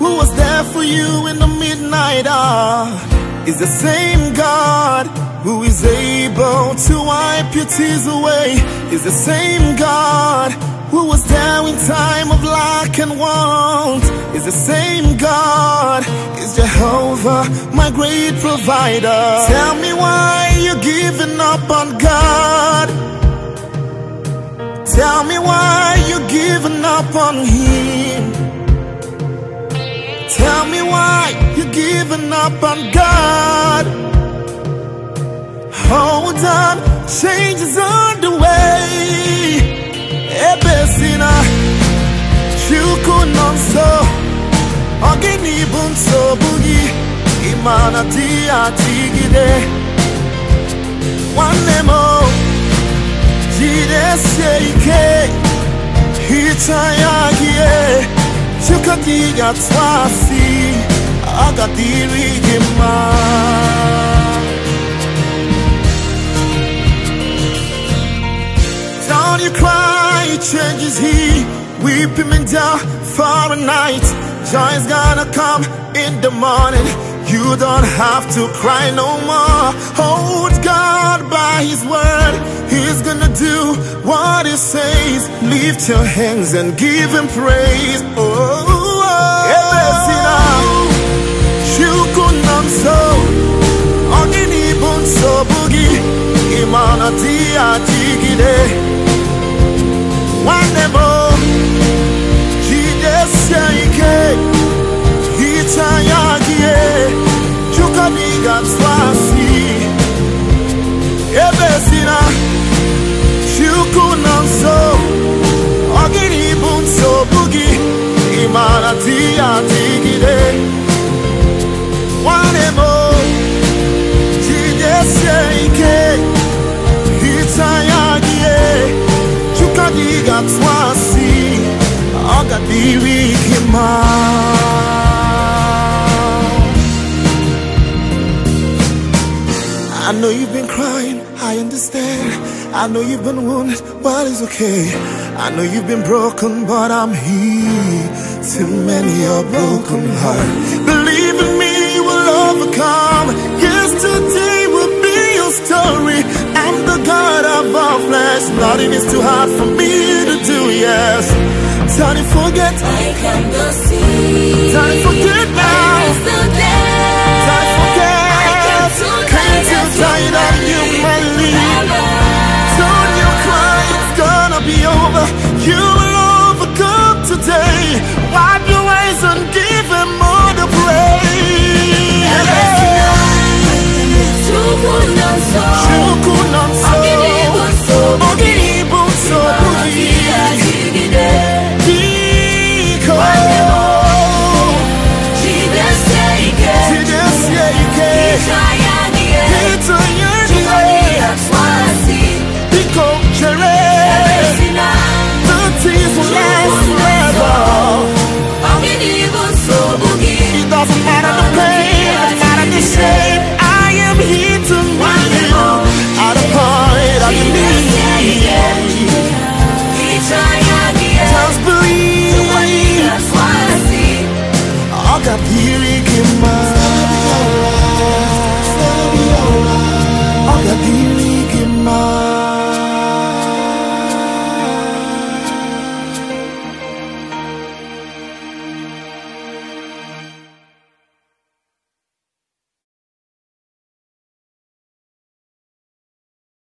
who was there for you in the midnight hour is the same God who is able to wipe your tears away. Is the same God who was there in time of lack and want. Is the same God, is Jehovah, my great provider. Tell me why you're giving up on God. Tell me why you're giving up on Him. Tell me why you're giving up on God. Hold on, change is on the way. Ebesina, Chuku nonso, Ogini bunso bugi, Imana tia tigide. One nemo, Jide seike, Hitayagie, Chukadiga twasi, Agadiri gima. Don't you cry, changes He. Weep Him and down for a night. Joy is gonna come in the morning. You don't have to cry no more. Hold God by His word. He's gonna do what He says. Lift your hands and give Him praise. Imana tia tigide. One more, Jesus saike, Hitayagie, Chukadiga twasi, Ebesina, Chukunanso, Ogini bunso bugi, Imana tia tigide. One more, Jesus saike, Hitayagie, Chukadiga twasi, Agadiri gima. I know you've been crying, I understand. I know you've been wounded, but it's okay. I know you've been broken, but I'm here to mend your broken heart. Believe in me, you will overcome. Yesterday will be your story. I'm the God of all flesh. Nothing is too hard for me to do, yes. Don't you forget, I can go see